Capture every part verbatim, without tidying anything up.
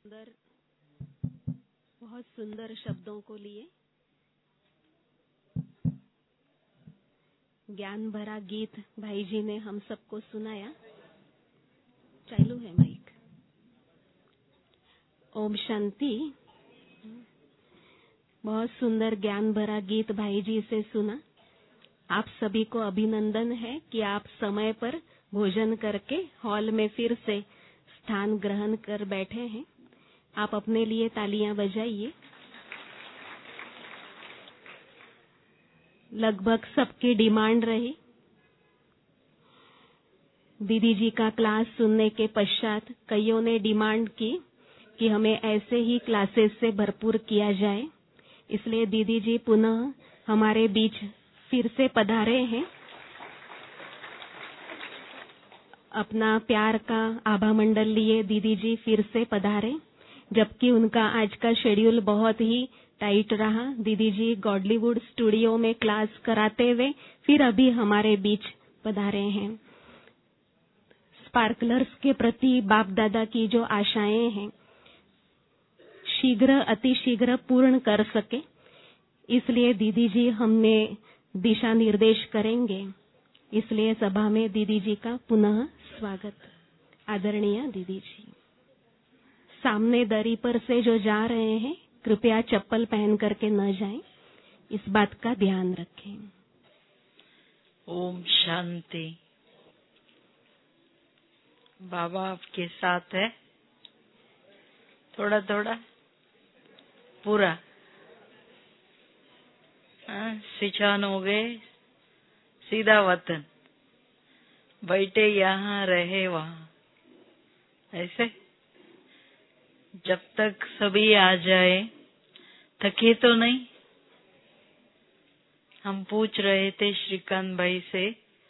सुंदर, बहुत सुंदर शब्दों को लिए ज्ञान भरा गीत भाई जी ने हम सबको सुनाया। चालू है माइक। ओम शांति। बहुत सुंदर ज्ञान भरा गीत भाई जी से सुना। आप सभी को अभिनंदन है कि आप समय पर भोजन करके हॉल में फिर से स्थान ग्रहण कर बैठे हैं। आप अपने लिए तालियां बजाइए। लगभग सबकी डिमांड रही दीदी जी का क्लास सुनने के पश्चात कईयों ने डिमांड की कि हमें ऐसे ही क्लासेस से भरपूर किया जाए। इसलिए दीदी जी पुनः हमारे बीच फिर से पधारे हैं। अपना प्यार का आभा मंडल लिए दीदी जी फिर से पधारे, जबकि उनका आज का शेड्यूल बहुत ही टाइट रहा। दीदी जी गॉडलीवुड स्टूडियो में क्लास कराते हुए फिर अभी हमारे बीच पधारे हैं। स्पार्कलर्स के प्रति बाप दादा की जो आशाएं हैं शीघ्र अति शीघ्र पूर्ण कर सके, इसलिए दीदी जी हमें दिशा निर्देश करेंगे। इसलिए सभा में दीदी जी का पुनः स्वागत। आदरणीय दीदी जी, सामने दरी पर से जो जा रहे हैं कृपया चप्पल पहन करके न जाएं, इस बात का ध्यान रखें। ओम शांति। बाबा आपके साथ है? थोड़ा थोड़ा पूरा सिचान हो गए, सीधा वतन, बैठे यहाँ रहे वहाँ, ऐसे जब तक सभी आ जाए। थके तो नहीं? हम पूछ रहे थे श्रीकांत भाई से,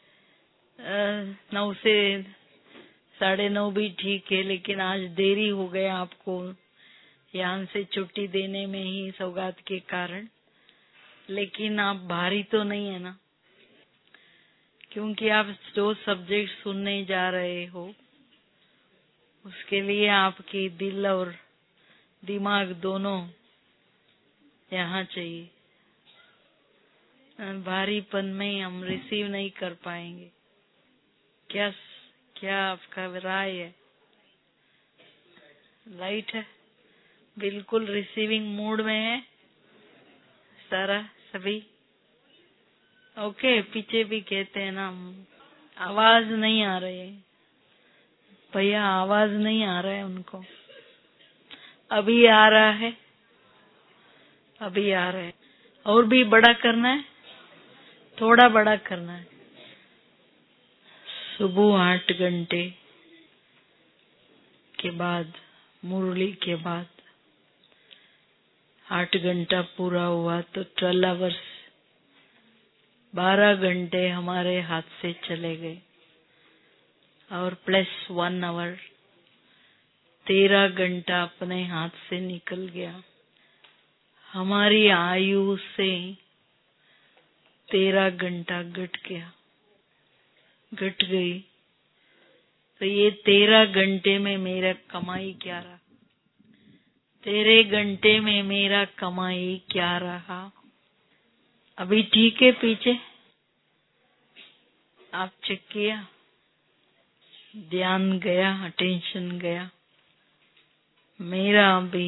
नौ से साढ़े नौ भी ठीक है, लेकिन आज देरी हो गया आपको यहाँ से छुट्टी देने में ही सौगात के कारण। लेकिन आप भारी तो नहीं है ना, क्योंकि आप जो सब्जेक्ट सुनने जा रहे हो उसके लिए आपकी दिल और दिमाग दोनों यहाँ चाहिए। भारीपन में हम रिसीव नहीं कर पाएंगे। क्या क्या आपका राय है? लाइट है, बिल्कुल रिसीविंग मूड में है सारा सभी। ओके, पीछे भी कहते हैं ना, आवाज नहीं आ रही है भैया, आवाज नहीं आ रहा है उनको। अभी आ रहा है, अभी आ रहा है। और भी बड़ा करना है, थोड़ा बड़ा करना है। सुबह आठ घंटे के बाद, मुरली के बाद आठ घंटा पूरा हुआ तो ट्वेल्व आवर्स, बारह घंटे हमारे हाथ से चले गए और प्लस वन आवर तेरह घंटा अपने हाथ से निकल गया। हमारी आयु से तेरह घंटा घट गया, घट गई। तो ये तेरह घंटे में मेरा कमाई क्या रहा? तेरह घंटे में मेरा कमाई क्या रहा? अभी ठीक है? पीछे आप चेक किया? ध्यान गया, अटेंशन गया? मेरा अभी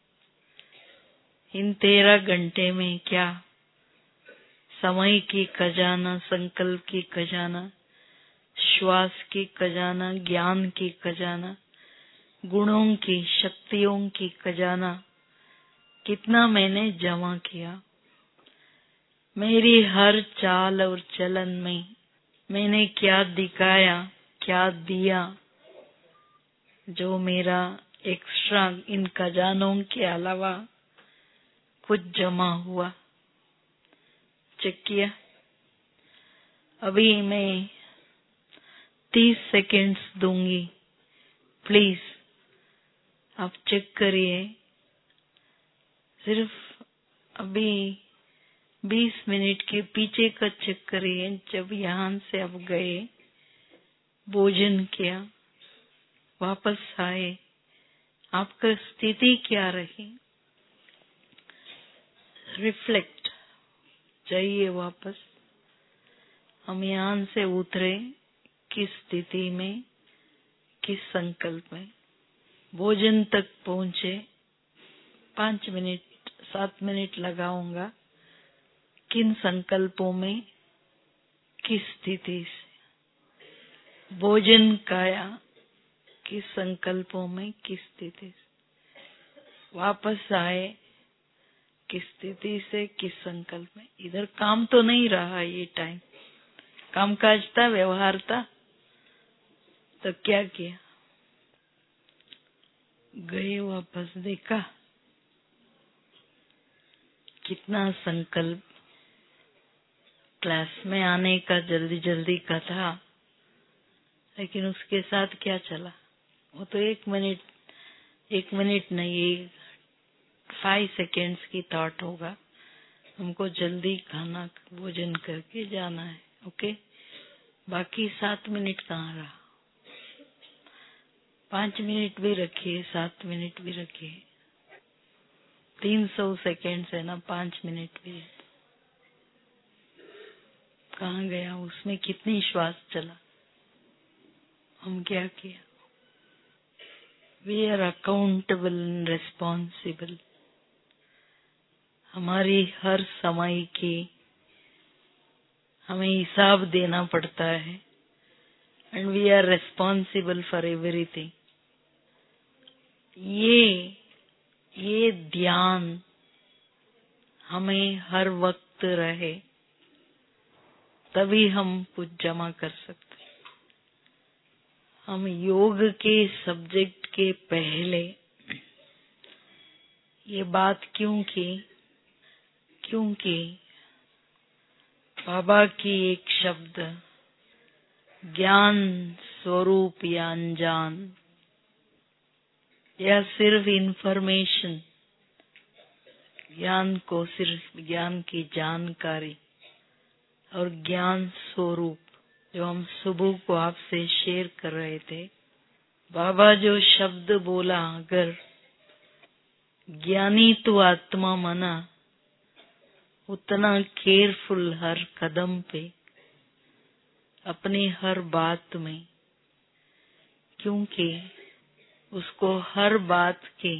इन तेरह घंटे में क्या समय की खजाना, संकल्प की खजाना, श्वास की खजाना, ज्ञान की खजाना, गुणों की, शक्तियों की खजाना कितना मैंने जमा किया। मेरी हर चाल और चलन में मैंने क्या दिखाया, क्या दिया, जो मेरा एक्स्ट्रा इन खजानों के अलावा कुछ जमा हुआ। चेक किया? अभी मैं तीस सेकेंड्स दूंगी, प्लीज आप चेक करिए। सिर्फ अभी बीस मिनट के पीछे का चेक करिए। जब यहाँ से आप गए, भोजन किया, वापस आए, आपका स्थिति क्या रही, रिफ्लेक्ट। जाइए वापस, हम यहाँ से उतरे किस स्थिति में, किस संकल्प में, भोजन तक पहुँचे, पांच मिनट सात मिनट लगाऊंगा, किन संकल्पों में, किस स्थिति से भोजन खाया, किस संकल्पों में, किस स्थिति से वापस आए, किस स्थिति से, किस संकल्प में। इधर काम तो नहीं रहा, ये टाइम काम काज था, व्यवहार था, तो क्या किया, गए वापस, देखा कितना संकल्प, क्लास में आने का जल्दी जल्दी का था, लेकिन उसके साथ क्या चला, वो तो एक मिनट एक मिनट नहीं, एक फाइव सेकेंड्स की थॉट होगा, हमको जल्दी खाना भोजन करके जाना है, ओके। बाकी सात मिनट कहाँ रहा, पांच मिनट भी रखिए, सात मिनट भी रखिए, तीन सौ सेकेंड है ना, पांच मिनट भी कहाँ गया, उसमें कितनी श्वास चला, हम क्या किया। We are accountable and responsible, हमारी हर समय की हमें हिसाब देना पड़ता है, and we are responsible for everything. ये ये ध्यान हमें हर वक्त रहे, तभी हम कुछ जमा कर सकते। हम योग के सब्जेक्ट के पहले ये बात क्यों की, क्योंकि बाबा की एक शब्द ज्ञान स्वरूप या अनजान, या सिर्फ इंफॉर्मेशन, ज्ञान को सिर्फ ज्ञान की जानकारी, और ज्ञान स्वरूप जो हम सुबह को आपसे शेयर कर रहे थे। बाबा जो शब्द बोला, अगर ज्ञानी तो आत्मा मना, उतना केयरफुल हर कदम पे, अपनी हर बात में, क्योंकि उसको हर बात के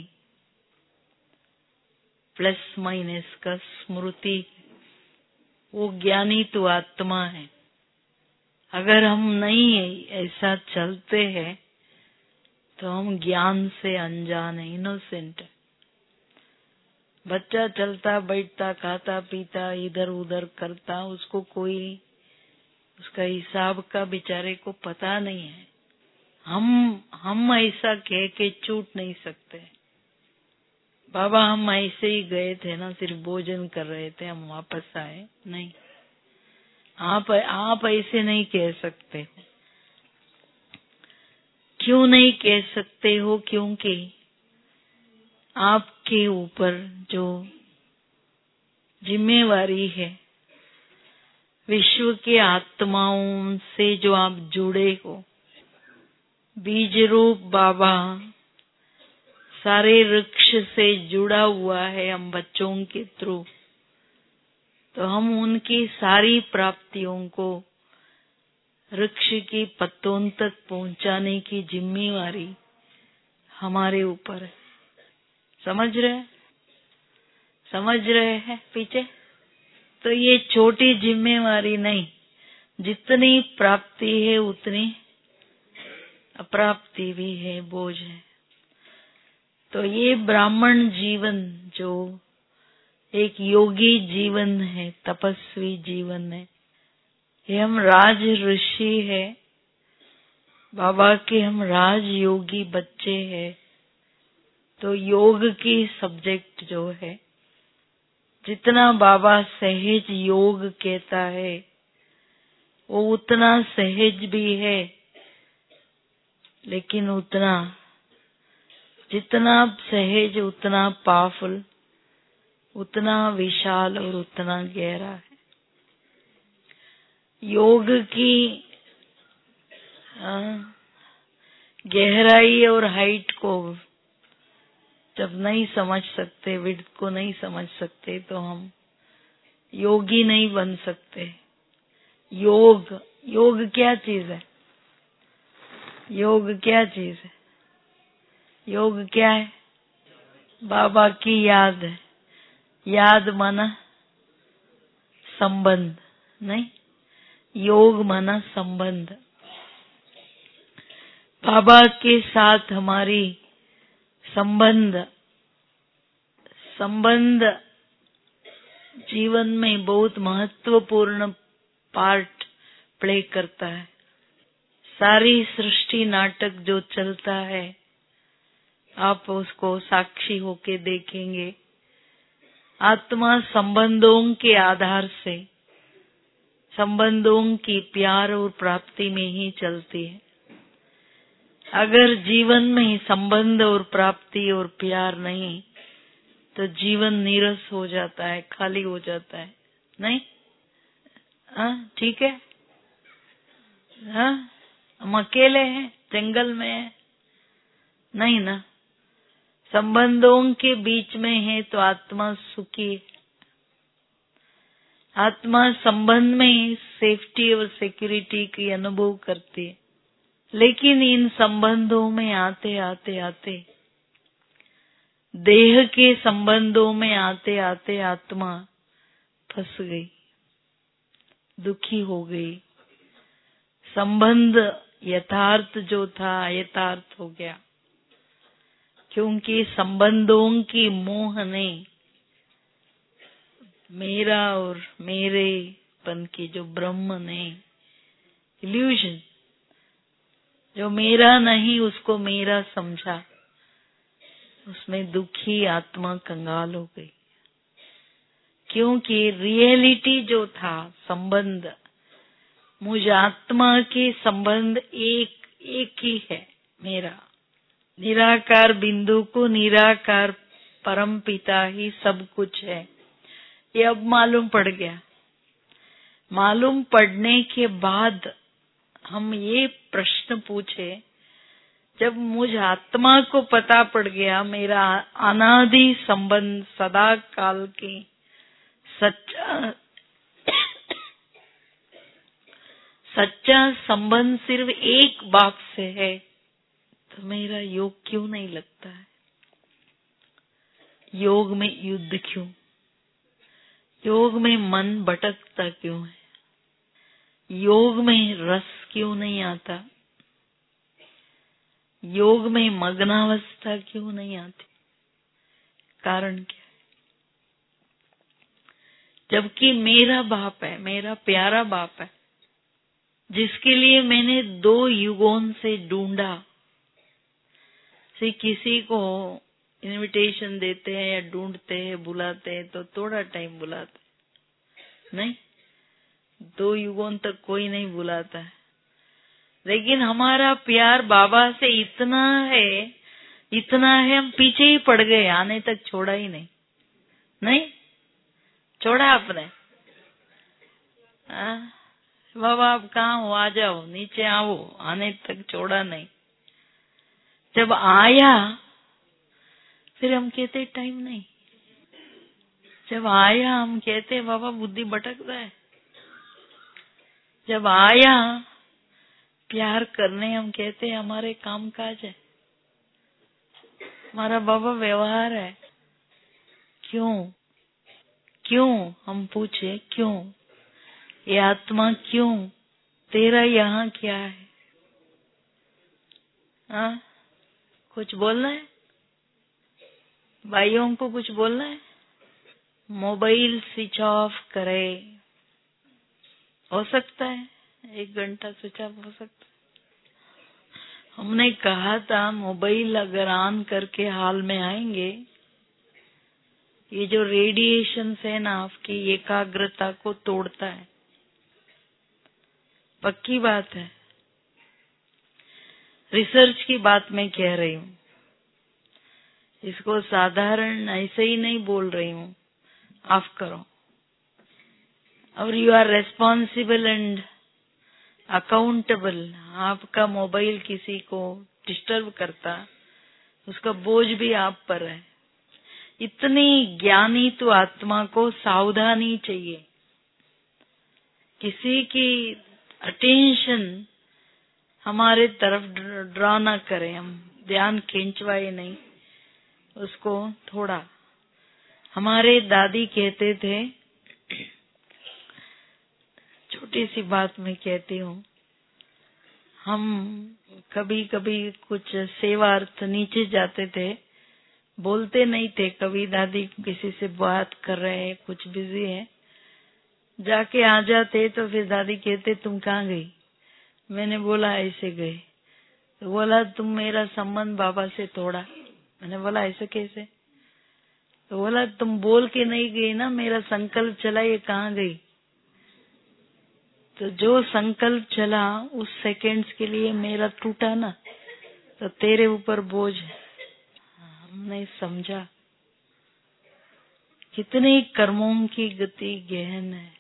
प्लस माइनस का स्मृति, वो ज्ञानी तो आत्मा है। अगर हम नहीं ऐसा चलते हैं तो हम ज्ञान से अनजान है, इनोसेंट है। बच्चा चलता बैठता, खाता पीता, इधर उधर करता, उसको कोई उसका हिसाब का बेचारे को पता नहीं है। हम हम ऐसा कह के छूट नहीं सकते। बाबा हम ऐसे ही गए थे ना, सिर्फ भोजन कर रहे थे, हम वापस आए नहीं। आप आप ऐसे नहीं कह सकते। क्यों नहीं कह सकते हो? क्योंकि आपके ऊपर जो जिम्मेवारी है, विश्व के आत्माओं से जो आप जुड़े हो, बीज रूप बाबा सारे वृक्ष से जुड़ा हुआ है हम बच्चों के थ्रू, तो हम उनकी सारी प्राप्तियों को वृक्ष की पत्तों तक पहुंचाने की जिम्मेवारी हमारे ऊपर है। समझ रहे समझ रहे हैं पीछे? तो ये छोटी जिम्मेवारी नहीं, जितनी प्राप्ति है उतनी अप्राप्ति भी है, बोझ है। तो ये ब्राह्मण जीवन जो एक योगी जीवन है, तपस्वी जीवन है, ये हम राज ऋषि है, बाबा के हम राज योगी बच्चे हैं। तो योग की सब्जेक्ट जो है, जितना बाबा सहज योग कहता है, वो उतना सहज भी है, लेकिन उतना जितना सहज उतना पावरफुल, उतना विशाल और उतना गहरा है। योग की आ, गहराई और हाइट को जब नहीं समझ सकते, विड्थ को नहीं समझ सकते, तो हम योगी नहीं बन सकते। योग योग क्या चीज है? योग क्या चीज है? योग क्या है? बाबा की याद है। याद माना संबंध, नहीं, योग माना संबंध। बाबा के साथ हमारी संबंध संबंध जीवन में बहुत महत्वपूर्ण पार्ट प्ले करता है। सारी सृष्टि नाटक जो चलता है, आप उसको साक्षी होके देखेंगे। आत्मा संबंधों के आधार से, संबंधों की प्यार और प्राप्ति में ही चलती है। अगर जीवन में संबंध और प्राप्ति और प्यार नहीं, तो जीवन नीरस हो जाता है, खाली हो जाता है। नहीं? हाँ, ठीक है। हाँ, हम अकेले हैं, जंगल में हैं, नहीं ना। संबंधों के बीच में है तो आत्मा सुखी है। आत्मा संबंध में सेफ्टी और सिक्योरिटी की अनुभव करती है। लेकिन इन संबंधों में आते आते आते देह के संबंधों में आते आते आत्मा फंस गई, दुखी हो गई। संबंध यथार्थ जो था यथार्थ हो गया, क्योंकि संबंधों की मोह ने, मेरा और मेरे पन की जो ब्रह्म ने, इल्यूजन, जो मेरा नहीं उसको मेरा समझा, उसमें दुखी आत्मा कंगाल हो गई। क्योंकि रियलिटी जो था संबंध, मुझ आत्मा के संबंध एक एक ही है मेरा। निराकार बिंदु को निराकार परम पिता ही सब कुछ है, ये अब मालूम पड़ गया। मालूम पड़ने के बाद हम ये प्रश्न पूछे, जब मुझ आत्मा को पता पड़ गया मेरा अनादि संबंध सदा काल की सच्चा सच्चा संबंध सिर्फ एक बाप से है, तो मेरा योग क्यों नहीं लगता है? योग में युद्ध क्यों? योग में मन भटकता क्यों है? योग में रस क्यों नहीं आता? योग में मग्नावस्था क्यों नहीं आती? कारण क्या है? जबकि मेरा बाप है, मेरा प्यारा बाप है, जिसके लिए मैंने दो युगों से ढूंढा। से किसी को इनविटेशन देते हैं या ढूंढते हैं, बुलाते हैं तो थोड़ा टाइम बुलाते, नहीं, दो युगों तक कोई नहीं बुलाता है। लेकिन हमारा प्यार बाबा से इतना है, इतना है, हम पीछे ही पड़ गए, आने तक छोड़ा ही नहीं। नहीं छोड़ा आपने? आ? बाबा आप कहाँ हो, आ जाओ, नीचे आओ, आने तक छोड़ा नहीं। जब आया फिर हम कहते टाइम नहीं। जब आया हम कहते बाबा बुद्धि भटकता है। जब आया प्यार करने हम कहते हमारे काम काज है, हमारा बाबा व्यवहार है। क्यों क्यों हम पूछे, क्यों? ये आत्मा क्यों? तेरा यहाँ क्या है? हाँ, कुछ बोलना है? भाइयों को कुछ बोलना है? मोबाइल स्विच ऑफ करे, हो सकता है एक घंटा स्विच ऑफ हो सकता है। हमने कहा था मोबाइल अगर ऑन करके हाल में आएंगे, ये जो रेडिएशन है ना आपकी एकाग्रता को तोड़ता है। पक्की बात है, रिसर्च की बात मैं कह रही हूँ, इसको साधारण ऐसे ही नहीं बोल रही हूँ। ऑफ करो, और you are responsible and accountable. आपका मोबाइल किसी को डिस्टर्ब करता, उसका बोझ भी आप पर है। इतनी ज्ञानी तो आत्मा को सावधानी चाहिए, किसी की अटेंशन हमारे तरफ ड्रा ना करें, हम ध्यान खींचवाए नहीं उसको थोड़ा। हमारे दादी कहते थे, छोटी सी बात मैं कहती हूँ, हम कभी कभी कुछ सेवार्थ नीचे जाते थे, बोलते नहीं थे कभी, दादी किसी से बात कर रहे हैं, कुछ बिजी है, जाके आ जाते तो फिर दादी कहते तुम कहाँ गई? मैंने बोला ऐसे गए। तो बोला तुम मेरा संबंध बाबा से तोड़ा। मैंने बोला ऐसे कैसे? तो बोला तुम बोल के नहीं गई ना, मेरा संकल्प चला, ये कहाँ गई? तो जो संकल्प चला उस सेकंड्स के लिए मेरा टूटा ना, तो तेरे ऊपर बोझ है। हमने समझा कितने कर्मों की गति गहन है।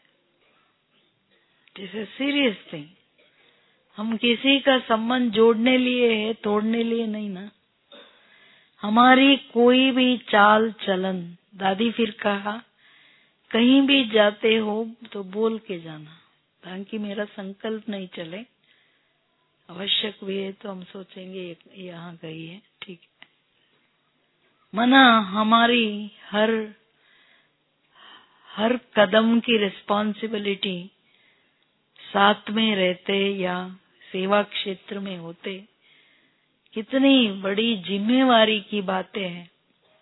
जैसे सीरियस थिंग, हम किसी का संबंध जोड़ने लिए है, तोड़ने लिए नहीं ना। हमारी कोई भी चाल चलन, दादी फिर कहा कहीं भी जाते हो तो बोल के जाना, ताकि मेरा संकल्प नहीं चले। आवश्यक भी है तो हम सोचेंगे यहाँ गई है, ठीक है। मना हमारी हर हर कदम की रिस्पॉन्सिबिलिटी, साथ में रहते या सेवा क्षेत्र में होते, कितनी बड़ी जिम्मेवारी की बातें हैं।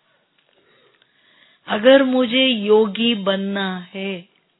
अगर मुझे योगी बनना है,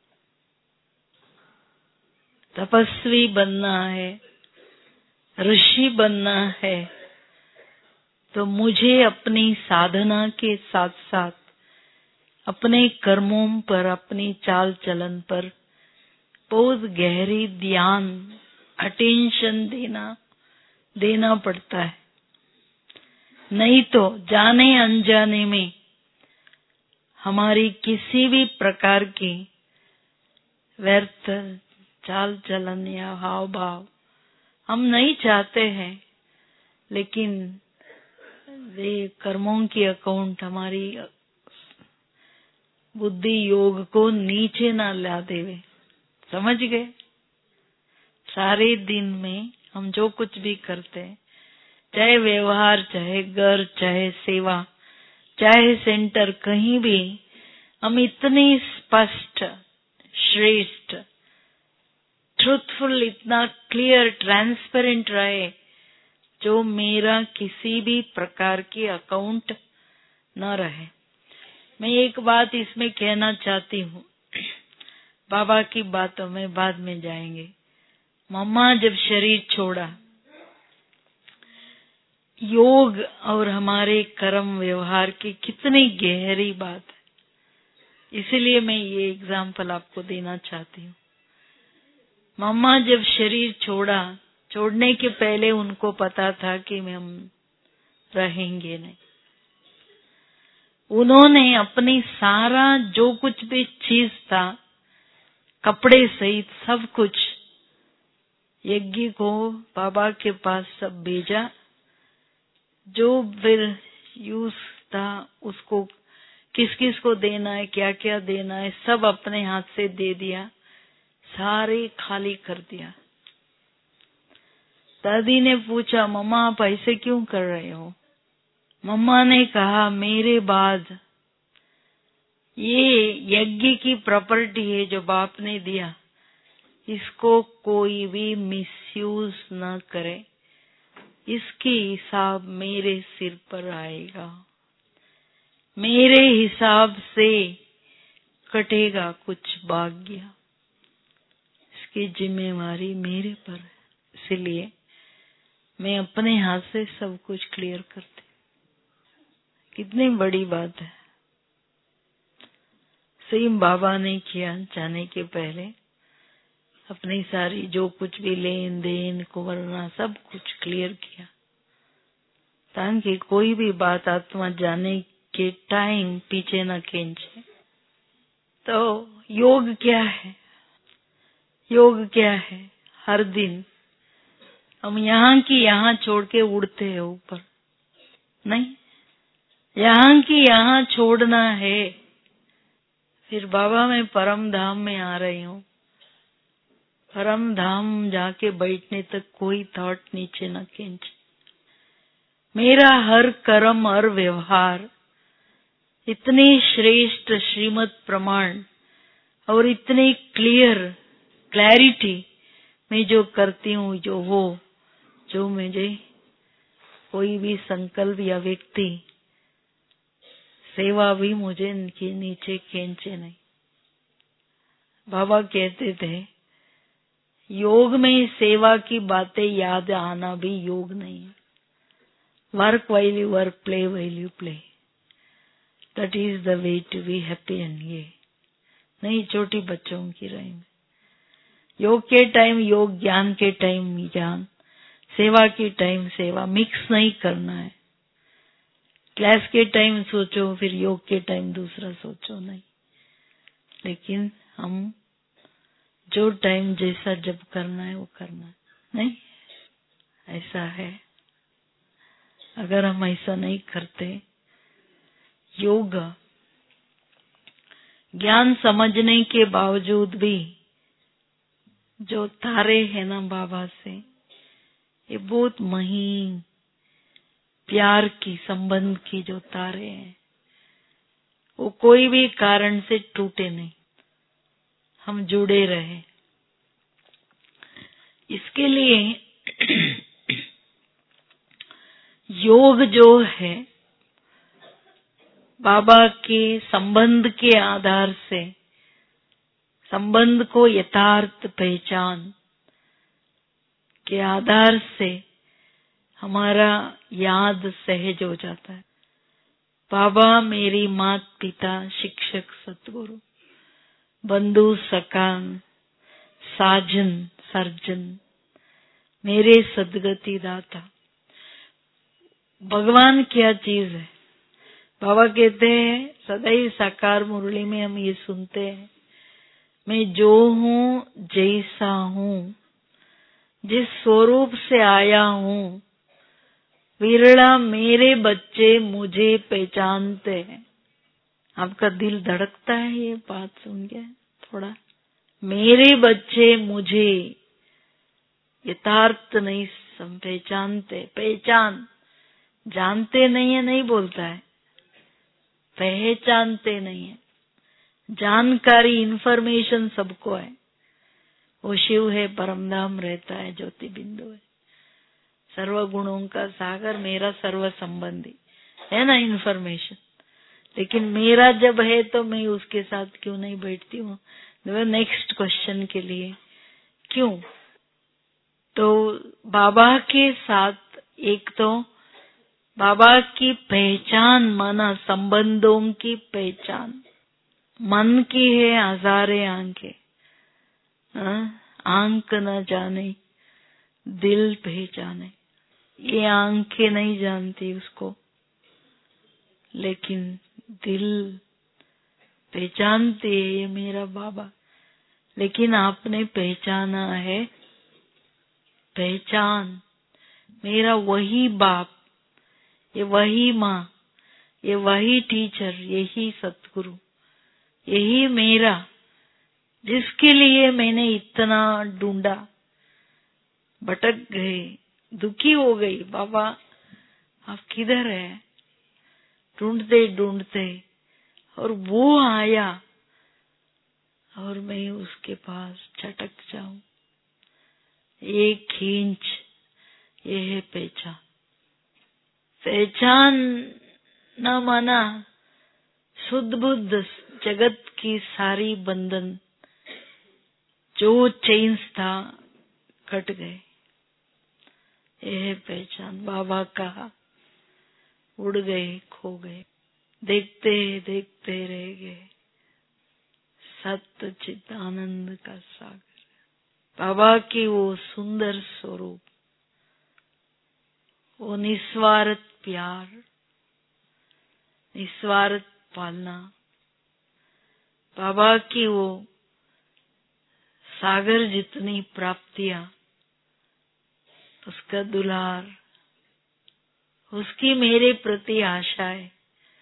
तपस्वी बनना है, ऋषि बनना है, तो मुझे अपनी साधना के साथ साथ अपने कर्मों पर, अपनी चाल चलन पर बहुत गहरी ध्यान, अटेंशन देना देना पड़ता है। नहीं तो जाने अनजाने में हमारी किसी भी प्रकार की व्यर्थ चाल चलन या हाव भाव हम नहीं चाहते हैं, लेकिन वे कर्मों की अकाउंट हमारी बुद्धि योग को नीचे ना ला देवे। समझ गए? सारे दिन में हम जो कुछ भी करते हैं, चाहे व्यवहार, चाहे घर, चाहे सेवा, चाहे सेंटर, कहीं भी हम इतनी स्पष्ट, श्रेष्ठ, ट्रूथफुल, इतना क्लियर, ट्रांसपेरेंट रहे जो मेरा किसी भी प्रकार की अकाउंट न रहे। मैं एक बात इसमें कहना चाहती हूँ, बाबा की बातों में बाद में जाएंगे। मम्मा जब शरीर छोड़ा, योग और हमारे कर्म व्यवहार की कितनी गहरी बात है, इसीलिए मैं ये एग्जाम्पल आपको देना चाहती हूँ। मम्मा जब शरीर छोड़ा, छोड़ने के पहले उनको पता था कि हम रहेंगे नहीं। उन्होंने अपनी सारा जो कुछ भी चीज था, कपड़े सहित सब कुछ, यज्ञ को बाबा के पास सब भेजा। जो फिर यूज था उसको किस किस को देना है, क्या क्या देना है, सब अपने हाथ से दे दिया, सारे खाली कर दिया। दादी ने पूछा, मम्मा आप ऐसे क्यों कर रहे हो? मम्मा ने कहा, मेरे बाद ये यज्ञ की प्रॉपर्टी है जो बाप ने दिया, इसको कोई भी मिसयूज न करे, इसकी हिसाब मेरे सिर पर आएगा, मेरे हिसाब से कटेगा कुछ भाग्य, इसकी जिम्मेवारी मेरे पर है। इसलिए मैं अपने हाथ से सब कुछ क्लियर करती। कितनी बड़ी बात है। सेम बाबा ने किया, जाने के पहले अपनी सारी जो कुछ भी लेन देन को वरना सब कुछ क्लियर किया, ताकि कोई भी बात आत्मा जाने के टाइम पीछे न खींचे। तो योग क्या है? योग क्या है? हर दिन हम यहाँ की यहाँ छोड़ के उड़ते हैं ऊपर, नहीं, यहाँ की यहाँ छोड़ना है। फिर बाबा मैं परम धाम में आ रही हूँ। परम धाम जाके बैठने तक कोई थॉट नीचे न खींच। मेरा हर कर्म और व्यवहार इतने श्रेष्ठ श्रीमत प्रमाण और इतने क्लियर क्लैरिटी में जो करती हूँ, जो वो जो मुझे कोई भी संकल्प या व्यक्ति सेवा भी मुझे इनके नीचे खींचे नहीं। बाबा कहते थे योग में सेवा की बातें याद आना भी योग नहीं है। Work while you work, play while you play, that is the way to be happy. And ये नहीं छोटी बच्चों की रही में योग के टाइम योग, ज्ञान के टाइम ज्ञान, सेवा के टाइम सेवा, मिक्स नहीं करना है। क्लास के टाइम सोचो, फिर योग के टाइम दूसरा सोचो नहीं। लेकिन हम जो टाइम जैसा जब करना है वो करना है, नहीं ऐसा है। अगर हम ऐसा नहीं करते, योग ज्ञान समझने के बावजूद भी जो तारे हैं ना बाबा से, ये बहुत महीन प्यार की संबंध की जो तारे हैं, वो कोई भी कारण से टूटे नहीं, हम जुड़े रहे। इसके लिए योग जो है बाबा के संबंध के आधार से, संबंध को यथार्थ पहचान के आधार से हमारा याद सहज हो जाता है। बाबा मेरी मात पिता शिक्षक सतगुरु बंधु सखा साजन सर्जन मेरे सदगति दाता। भगवान क्या चीज है? बाबा कहते हैं सदैव साकार मुरली में हम ये सुनते हैं, मैं जो हूँ जैसा हूँ, जिस स्वरूप से आया हूँ, विरला मेरे बच्चे मुझे पहचानते हैं। आपका दिल धड़कता है ये बात सुन के थोड़ा? मेरे बच्चे मुझे यथार्थ नहीं पहचानते। पहचान, जानते नहीं है नहीं बोलता है, पहचानते नहीं है। जानकारी इंफॉर्मेशन सबको है। वो शिव है, परमधाम रहता है, ज्योति बिंदु है, सर्व गुणों का सागर, मेरा सर्व संबंधी है ना इंफॉर्मेशन। लेकिन मेरा जब है तो मैं उसके साथ क्यों नहीं बैठती हूँ? नेक्स्ट क्वेश्चन के लिए क्यों? तो बाबा के साथ एक तो बाबा की पहचान, माना संबंधों की पहचान। मन की है हजारे आंखें, आंख न जाने दिल पहचाने। ये आंखें नहीं जानती उसको, लेकिन दिल पहचानती है ये मेरा बाबा। लेकिन आपने पहचाना है, पहचान मेरा वही बाप, ये वही माँ, ये वही टीचर, यही सतगुरु, यही मेरा, जिसके लिए मैंने इतना ढूंढा, भटक गए, दुखी हो गई। बाबा आप किधर है? ढूंढते ढूंढते, और वो आया और मैं उसके पास छटक जाऊं। ये खींच, ये है पहचान। पहचान न माना शुद्ध बुद्ध जगत की सारी बंधन, जो चेन्स था कट गए। ये है पहचान। बाबा कहा उड़ गए, खो गए, देखते देखते रह गए, सत्य चित आनंद का सागर। बाबा की वो सुंदर स्वरूप, वो निस्वार्थ प्यार, निस्वार्थ पालना, बाबा की वो सागर जितनी प्राप्तियां, उसका दुलार, उसकी मेरे प्रति आशा है।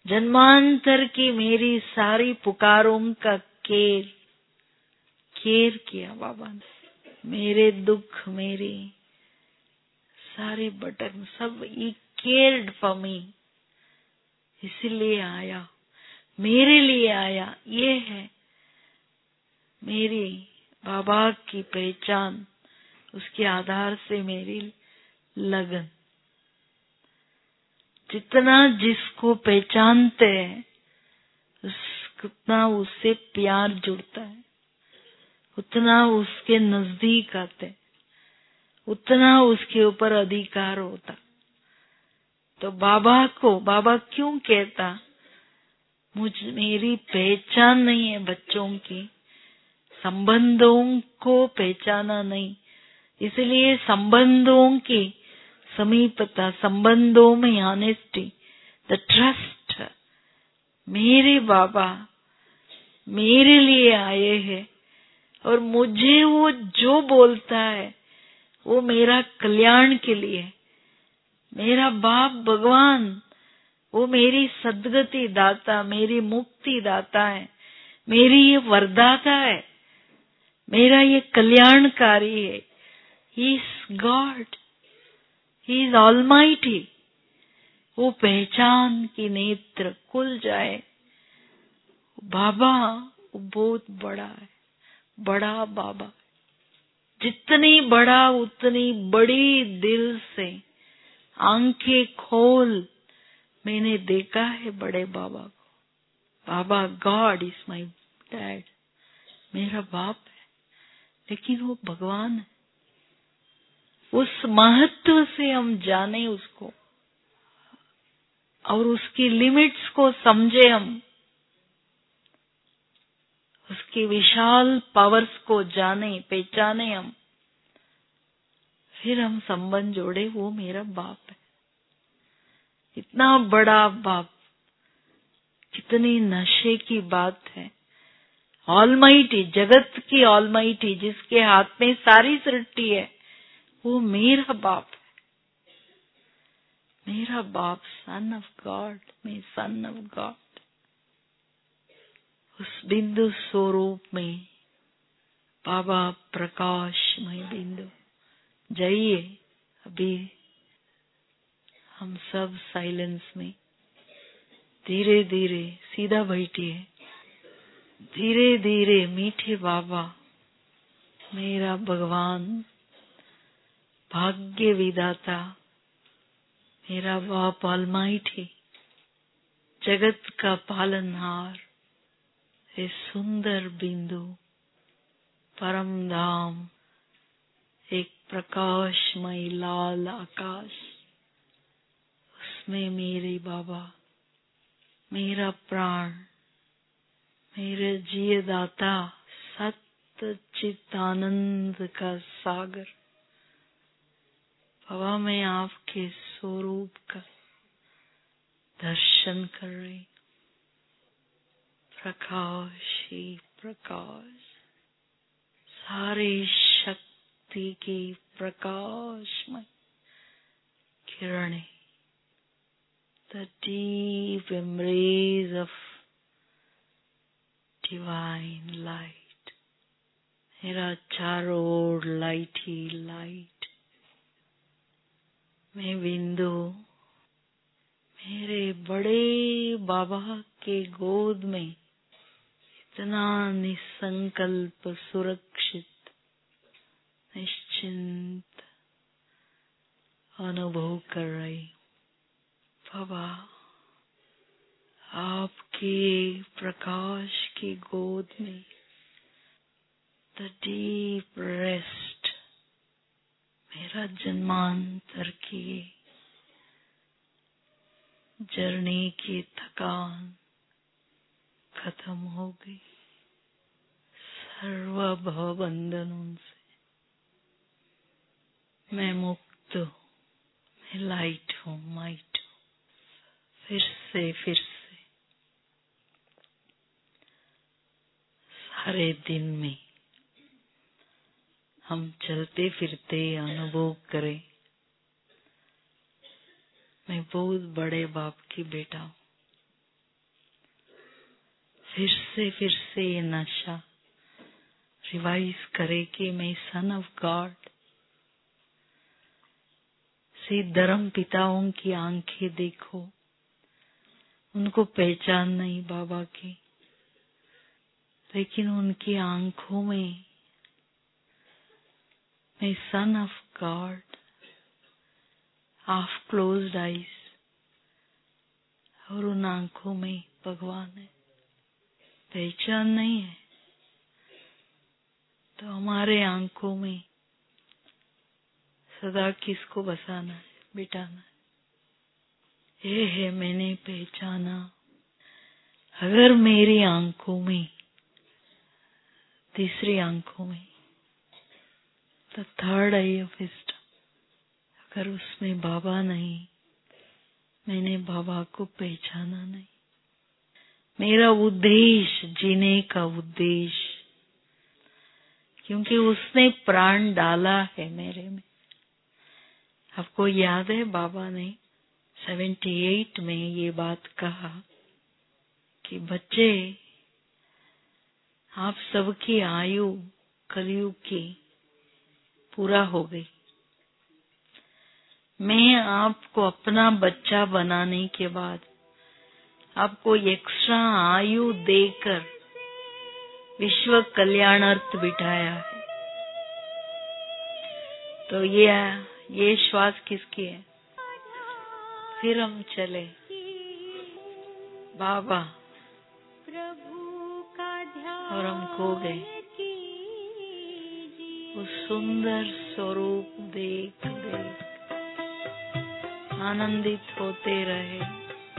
जन्मांतर की मेरी सारी पुकारों का केयर केयर किया बाबा ने। मेरे दुख, मेरे सारे बटन सब ही केयर्ड फॉर मी, इसलिए आया, मेरे लिए आया। ये है मेरी बाबा की पहचान, उसके आधार से मेरी लगन। जितना जिसको पहचानते हैं उतना उससे प्यार जुड़ता है, उतना उसके नजदीक आते, उतना उसके ऊपर अधिकार होता। तो बाबा को बाबा क्यों कहता, मुझ मेरी पहचान नहीं है बच्चों की, संबंधों को पहचाना नहीं, इसलिए संबंधों की समीपता, संबंधों में ऑनेस्टी, द ट्रस्ट। मेरे बाबा मेरे लिए आए हैं और मुझे वो जो बोलता है वो मेरा कल्याण के लिए। मेरा बाप भगवान वो मेरी सद्गति दाता, मेरी मुक्ति दाता है, मेरी ये वरदाता है, मेरा ये कल्याणकारी है। He is God, he is almighty. वो पहचान की नेत्र खुल जाए, बाबा वो बहुत बड़ा है, बड़ा बाबा। जितनी बड़ा उतनी बड़ी दिल से आंखें खोल मैंने देखा है बड़े बाबा को। Baba God is my dad, मेरा बाप है, लेकिन वो भगवान है। उस महत्व से हम जाने उसको और उसकी लिमिट्स को समझे, हम उसकी विशाल पावर्स को जाने पहचाने हम, फिर हम संबंध जोड़े। वो मेरा बाप है, इतना बड़ा बाप। कितनी नशे की बात है। ऑलमाइटी, जगत की ऑलमाइटी, जिसके हाथ में सारी सृष्टि है, वो मेरा बाप है, मेरा बाप। सन ऑफ गॉड, मैं सन ऑफ गॉड। उस बिंदु स्वरूप में बाबा प्रकाशमय बिंदु। जाइए अभी हम सब साइलेंस में धीरे धीरे सीधा बैठिए, धीरे धीरे मीठे बाबा, मेरा भगवान, भाग्य विधाता, मेरा बाप ऑलमाइटी, जगत का पालनहार, ये सुंदर बिंदु, परम धाम, एक प्रकाशमय लाल आकाश, उसमें मेरे बाबा, मेरा प्राण, मेरे जिये दाता, सत्य चित आनंद का सागर। बाबा मैं आपके स्वरूप का दर्शन कर रही, प्रकाश ही प्रकाश, सारी शक्ति की प्रकाशमय किरणें, the deep embrace of divine light। मेरा चारों ओर लाइट ही लाइट। मैं बिंदु मेरे बड़े बाबा के गोद में इतना निसंकल्प, सुरक्षित, निश्चिंत अनुभव कर रही। बाबा आपके प्रकाश की गोद में द डीप रेस्ट, मेरा जन्मांतर की जर्नी की थकान खत्म हो गई। सर्व भव बंधनों से मैं मुक्त हूँ, मैं लाइट हूँ, माइट हूँ। फिर से फिर से सारे दिन में हम चलते फिरते अनुभव करें, मैं बहुत बड़े बाप की बेटा हूँ, फिर से फिर से ये नशा रिवाइज करे कि मैं सन ऑफ गॉड। सी धर्म पिताओं की आंखें देखो, उनको पहचान नहीं बाबा की, लेकिन उनकी आंखों में मैं son of God, half closed eyes, और उन आंखों में भगवान है। पहचान नहीं है तो हमारे आंखों में सदा किसको बसाना है, बिठाना है। ये है मैंने पहचाना। अगर मेरी आंखों में, तीसरी आंखों में, तो थर्ड आई ऑफ विज़डम, अगर उसमें बाबा नहीं, मैंने बाबा को पहचाना नहीं। मेरा उद्देश्य, जीने का उद्देश्य, क्योंकि उसने प्राण डाला है मेरे में। आपको याद है बाबा ने अठहत्तर में ये बात कहा कि बच्चे, आप सबकी आयु कलयुग की पूरा हो गई। मैं आपको अपना बच्चा बनाने के बाद आपको एक्स्ट्रा आयु देकर विश्व कल्याणार्थ बिठाया है। तो ये ये श्वास किसकी है? फिर हम चले बाबा, और हम खो गए उस सुंदर स्वरूप देख देख आनंदित होते रहे।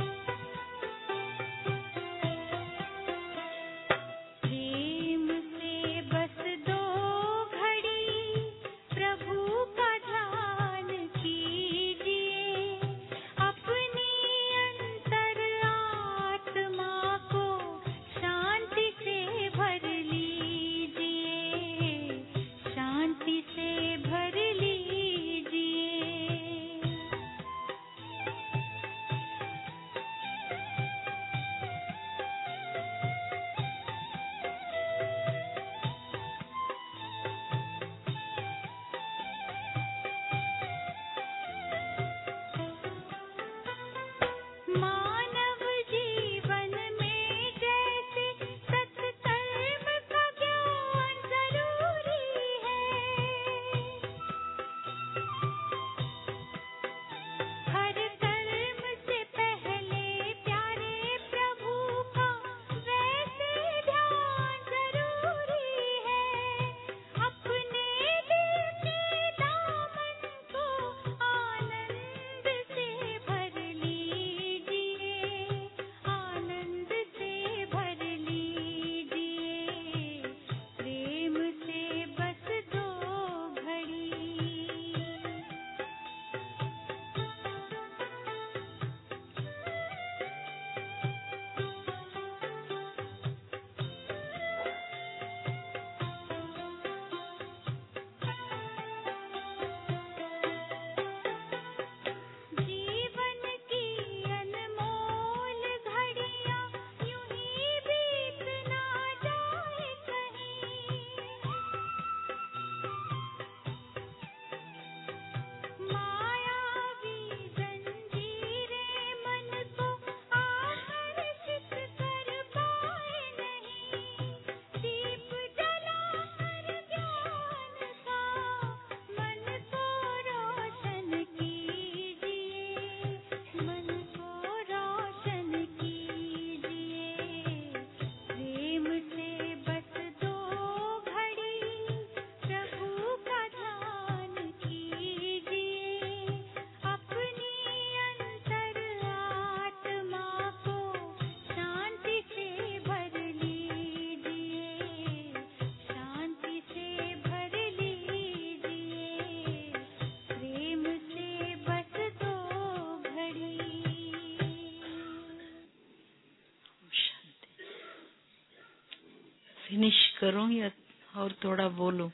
फिनिश करूं या और थोड़ा बोलूं?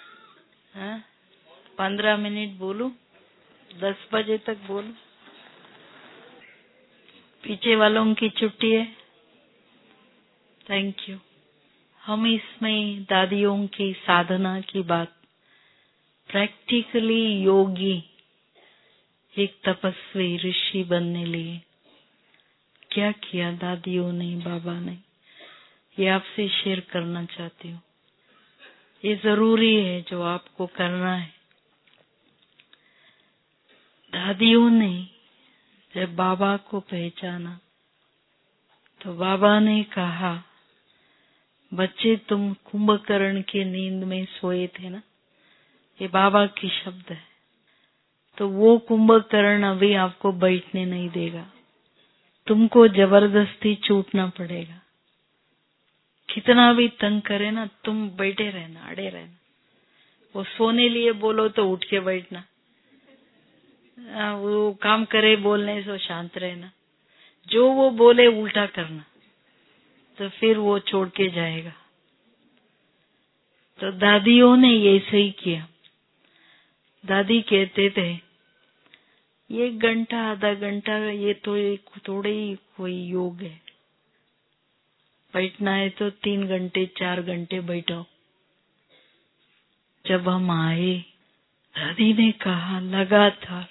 हाँ, पंद्रह मिनट बोलूं? दस बजे तक बोलूं? पीछे वालों की छुट्टी है थैंक यू। हम इसमें दादियों की साधना की बात, प्रैक्टिकली योगी एक तपस्वी ऋषि बनने लिए क्या किया दादियों ने, बाबा ने, ये आपसे शेयर करना चाहती हूँ। ये जरूरी है जो आपको करना है। दादियों ने जब बाबा को पहचाना तो बाबा ने कहा, बच्चे तुम कुंभकर्ण के नींद में सोए थे ना, ये बाबा की शब्द है। तो वो कुंभकर्ण अभी आपको बैठने नहीं देगा, तुमको जबरदस्ती छूटना पड़ेगा। कितना भी तंग करे ना, तुम बैठे रहना, अड़े रहना। वो सोने लिए बोलो तो उठ के बैठना, वो काम करे बोलने से शांत रहना, जो वो बोले उल्टा करना, तो फिर वो छोड़ के जाएगा। तो दादियों ने ऐसे ही किया। दादी कहते थे, एक घंटा आधा घंटा ये तो एक थोड़े ही कोई योग है, बैठना है तो तीन घंटे चार घंटे बैठो। जब हम आए, दादी ने कहा लगातार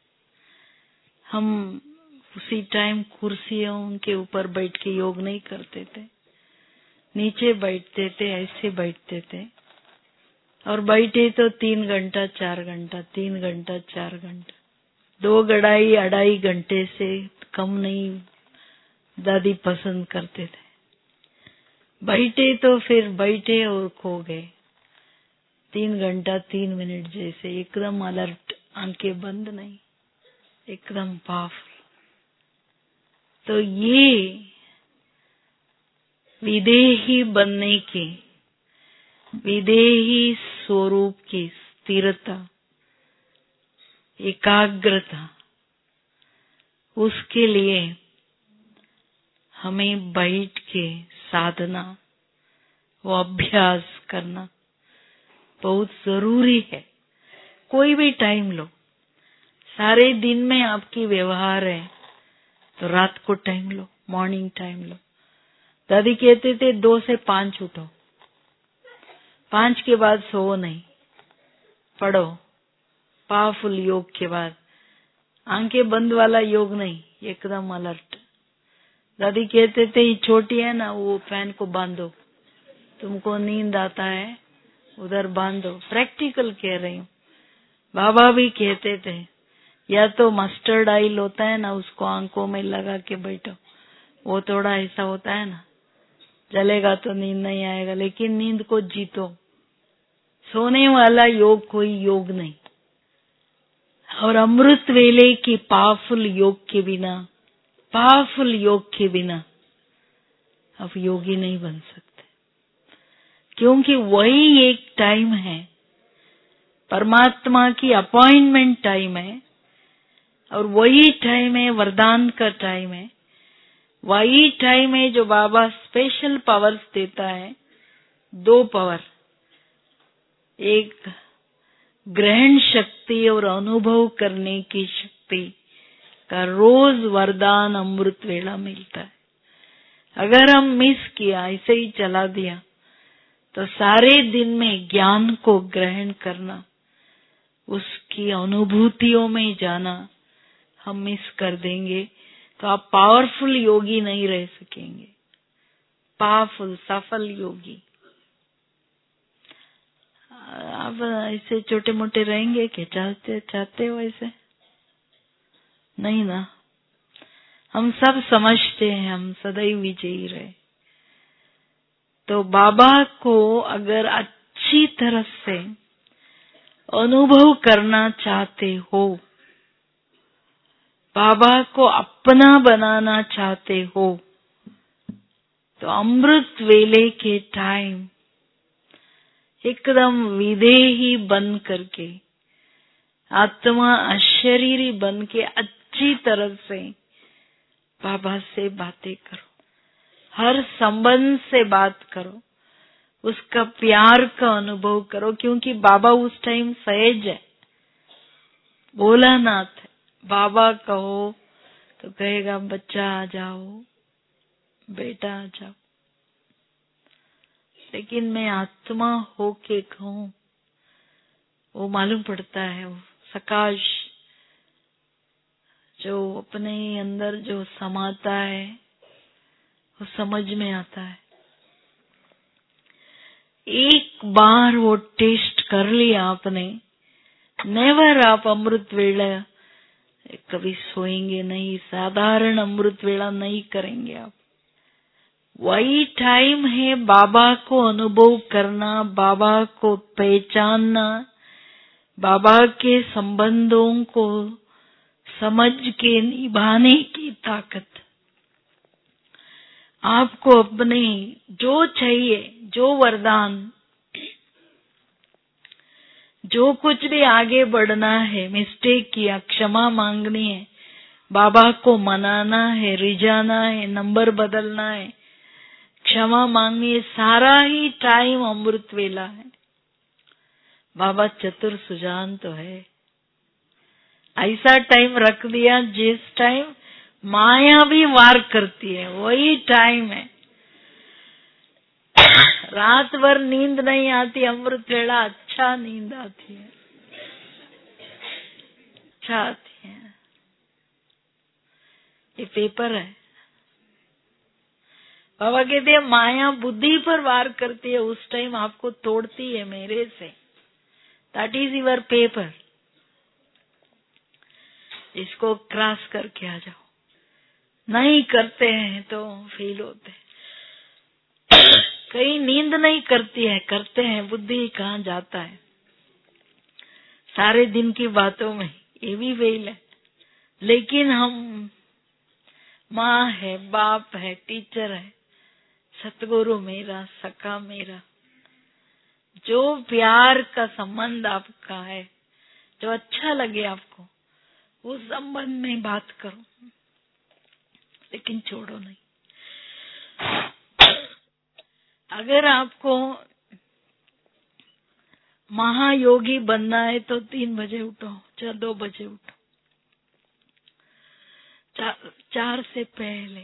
हम उसी टाइम कुर्सियों के ऊपर बैठ के योग नहीं करते थे, नीचे बैठते थे, ऐसे बैठते थे, और बैठे तो तीन घंटा चार घंटा तीन घंटा चार घंटा दो गढ़ाई अढ़ाई घंटे से कम नहीं दादी पसंद करते थे। बैठे तो फिर बैठे और खो गए, तीन घंटा तीन मिनट जैसे एकदम अलर्ट, आंखें बंद नहीं, एकदम पावरफुल। तो ये विदेही बनने की, विदेही स्वरूप की स्थिरता, एकाग्रता, उसके लिए हमें बैठ के साधना, वो अभ्यास करना बहुत जरूरी है। कोई भी टाइम लो, सारे दिन में आपकी व्यवहार है तो रात को टाइम लो, मॉर्निंग टाइम लो। दादी कहते थे दो से पांच उठो, पांच के बाद सो नहीं, पढ़ो पावरफुल योग के बाद, आंखें बंद वाला योग नहीं, एकदम अलर्ट। दादी कहते थे ये छोटी है ना, वो फैन को बांधो, तुमको नींद आता है उधर बांधो। प्रैक्टिकल कह रही हूँ। बाबा भी कहते थे, या तो मस्टर्ड ऑयल होता है ना, उसको आंखों में लगा के बैठो, वो थोड़ा ऐसा होता है ना, जलेगा तो नींद नहीं आएगा, लेकिन नींद को जीतो। सोने वाला योग कोई योग नहीं। और अमृत वेले की पावरफुल योग के बिना, पावरफुल योग के बिना आप योगी नहीं बन सकते, क्योंकि वही एक टाइम है, परमात्मा की अपॉइंटमेंट टाइम है, और वही टाइम है वरदान का टाइम है, वही टाइम है जो बाबा स्पेशल पावर्स देता है। दो पावर, एक ग्रहण शक्ति और अनुभव करने की शक्ति का रोज वरदान अमृत वेला मिलता है। अगर हम मिस किया, ऐसे ही चला दिया, तो सारे दिन में ज्ञान को ग्रहण करना, उसकी अनुभूतियों में जाना हम मिस कर देंगे, तो आप पावरफुल योगी नहीं रह सकेंगे। पावरफुल सफल योगी आप ऐसे छोटे मोटे रहेंगे क्या? चाहते चाहते हो ऐसे? नहीं ना, हम सब समझते हैं हम सदैव विजयी रहे। तो बाबा को अगर अच्छी तरह से अनुभव करना चाहते हो, बाबा को अपना बनाना चाहते हो, तो अमृत वेले के टाइम एकदम विदेही बन करके, आत्मा अशरीरी बन के अच्छी तरह से बाबा से बातें करो, हर संबंध से बात करो, उसका प्यार का अनुभव करो, क्योंकि बाबा उस टाइम सहज है, भोलानाथ है। बाबा कहो तो कहेगा बच्चा आ जाओ, बेटा आ जाओ। लेकिन मैं आत्मा हो के कहूँ वो मालूम पड़ता है। वो सकाश जो अपने अंदर जो समाता है वो समझ में आता है। एक बार वो टेस्ट कर लिया आपने, नेवर आप अमृत वेला कभी सोएंगे नहीं, साधारण अमृत वेला नहीं करेंगे आप। वही टाइम है बाबा को अनुभव करना, बाबा को पहचानना, बाबा के संबंधों को समझ के निभाने की ताकत। आपको अपने जो चाहिए, जो वरदान, जो कुछ भी आगे बढ़ना है, मिस्टेक किया क्षमा मांगनी है, बाबा को मनाना है, रिझाना है, नंबर बदलना है, क्षमा मांगनी है, सारा ही टाइम अमृत वेला है। बाबा चतुर सुजान तो है, ऐसा टाइम रख दिया जिस टाइम माया भी वार करती है, वही टाइम है। रात भर नींद नहीं आती, अमृत वेला अच्छा नींद आती है, अच्छा आती है। ये पेपर है। बाबा कहते हैं माया बुद्धि पर वार करती है, उस टाइम आपको तोड़ती है मेरे से। That is your paper. इसको क्रॉस करके आ जाओ। नहीं करते हैं तो फील होते हैं। कहीं नींद नहीं करती है, करते हैं, बुद्धि कहाँ जाता है सारे दिन की बातों में, ये भी फेल है। लेकिन हम माँ है, बाप है, टीचर है, सतगुरु मेरा, सखा मेरा, जो प्यार का संबंध आपका है, जो अच्छा लगे आपको, उस संबंध में बात करो, लेकिन छोड़ो नहीं। अगर आपको महायोगी बनना है तो तीन बजे उठो, चाहे दो बजे उठो, चार, चार से पहले।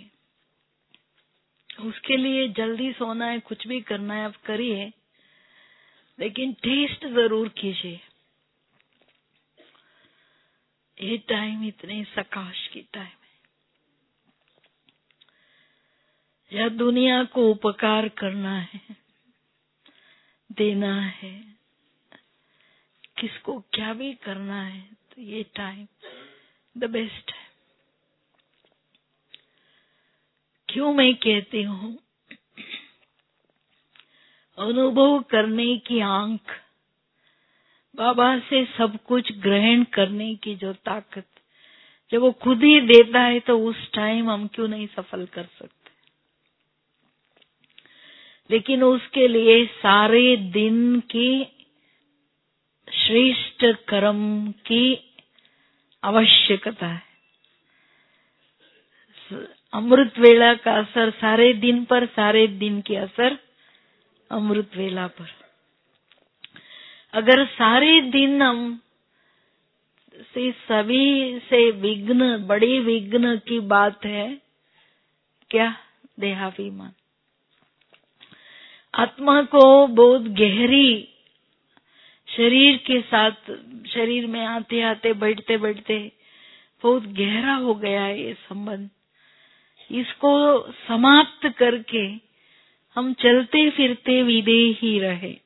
उसके लिए जल्दी सोना है, कुछ भी करना है आप करिए, लेकिन टेस्ट जरूर कीजिए। ये टाइम इतने सकाश की टाइम है। यह दुनिया को उपकार करना है, देना है, किसको क्या भी करना है, तो ये टाइम द बेस्ट है। क्यों मैं कहती हूँ, अनुभव करने की आंख, बाबा से सब कुछ ग्रहण करने की जो ताकत, जब वो खुद ही देता है तो उस टाइम हम क्यों नहीं सफल कर सकते। लेकिन उसके लिए सारे दिन की श्रेष्ठ कर्म की आवश्यकता है। अमृत वेला का असर सारे दिन पर, सारे दिन की असर अमृत वेला पर। अगर सारे दिन हम से सभी से विघ्न, बड़े विघ्न की बात है क्या, देहाभिमान। आत्मा को बहुत गहरी, शरीर के साथ, शरीर में आते आते बैठते बैठते बहुत गहरा हो गया है ये संबंध। इसको समाप्त करके हम चलते फिरते विदेही रहे।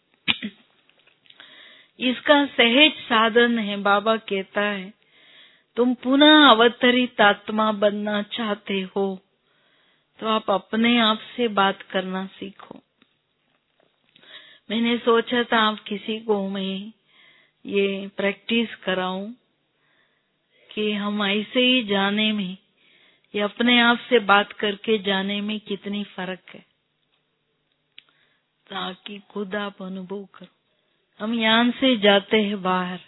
इसका सहज साधन है। बाबा कहता है तुम पुनः अवतरित आत्मा बनना चाहते हो तो आप अपने आप से बात करना सीखो। मैंने सोचा था आप किसी को मैं ये प्रैक्टिस कराऊं कि हम ऐसे ही जाने में, ये अपने आप से बात करके जाने में कितनी फर्क है, ताकि खुद आप अनुभव करो। हम यहाँ से जाते हैं बाहर,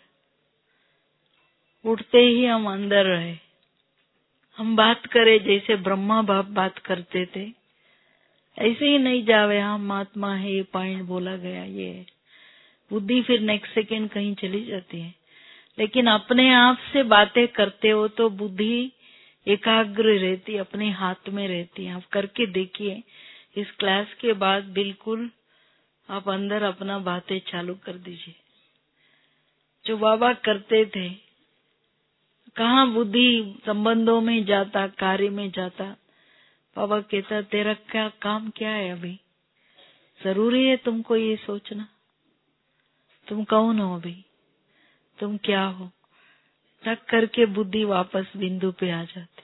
उठते ही हम अंदर रहे, हम बात करें जैसे ब्रह्मा बाप बात करते थे, ऐसे ही नहीं जावे हम महात्मा है, ये पॉइंट बोला गया, ये बुद्धि फिर नेक्स्ट सेकेंड कहीं चली जाती है। लेकिन अपने आप से बातें करते हो तो बुद्धि एकाग्र रहती, अपने हाथ में रहती है। आप करके देखिए, इस क्लास के बाद बिल्कुल आप अंदर अपना बातें चालू कर दीजिए। जो बाबा करते थे, कहाँ बुद्धि संबंधों में जाता, कार्य में जाता। बाबा कहता तेरा क्या काम क्या है अभी? जरूरी है तुमको ये सोचना तुम कौन हो अभी, तुम क्या हो? टक करके बुद्धि वापस बिंदु पे आ जाती।